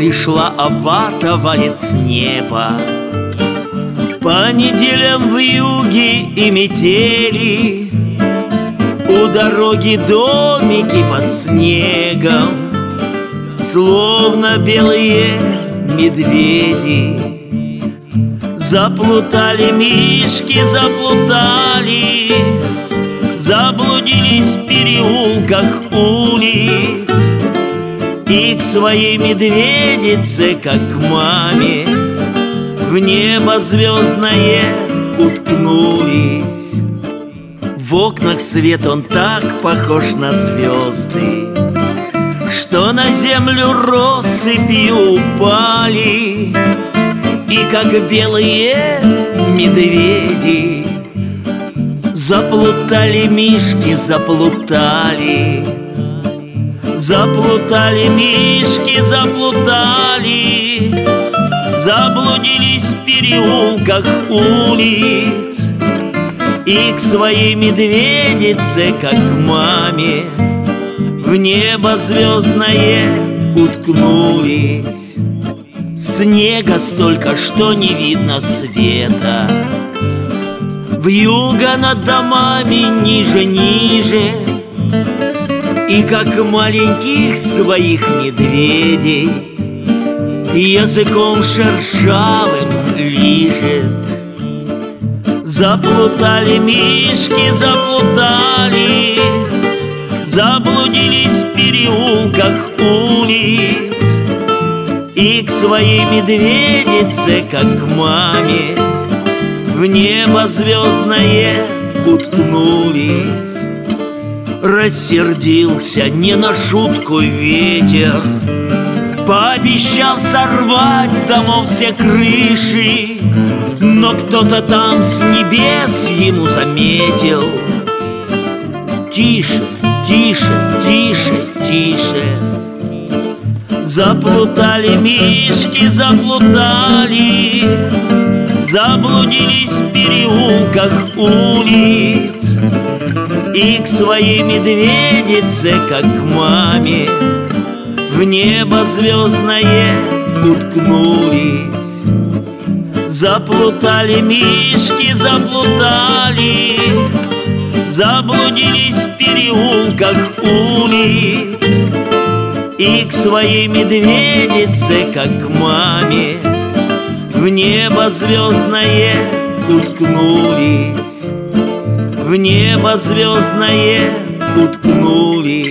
пришла Авата, валит с неба. По неделям вьюги и метели, у дороги домики под снегом, словно белые медведи. Заплутали мишки, заплутали, заблудились в переулках улиц, и к своей медведице, как к маме, в небо звездное уткнулись. В окнах свет, он так похож на звезды, что на землю россыпью упали. И как белые медведи заплутали мишки, заплутали. Заплутали мишки, заплутали, заблудились в переулках улиц, и к своей медведице, как к маме, в небо звездное уткнулись. Снега столько, что не видно света, вьюга над домами ниже, ниже, и как маленьких своих медведей языком шершавым лижет. Заплутали мишки, заплутали, заблудились в переулках улиц, и к своей медведице, как к маме, в небо звездное уткнулись. Рассердился не на шутку ветер, пообещав сорвать с домов все крыши, но кто-то там с небес ему заметил: тише, тише, тише, тише. Заплутали мишки, заплутали, заблудились в переулках улиц, и к своей медведице, как к маме, в небо звездное уткнулись. Заплутали мишки, заплутали, заблудились в переулках улиц, и к своей медведице, как к маме, в небо звездное уткнулись. В небо звездное уткнулись.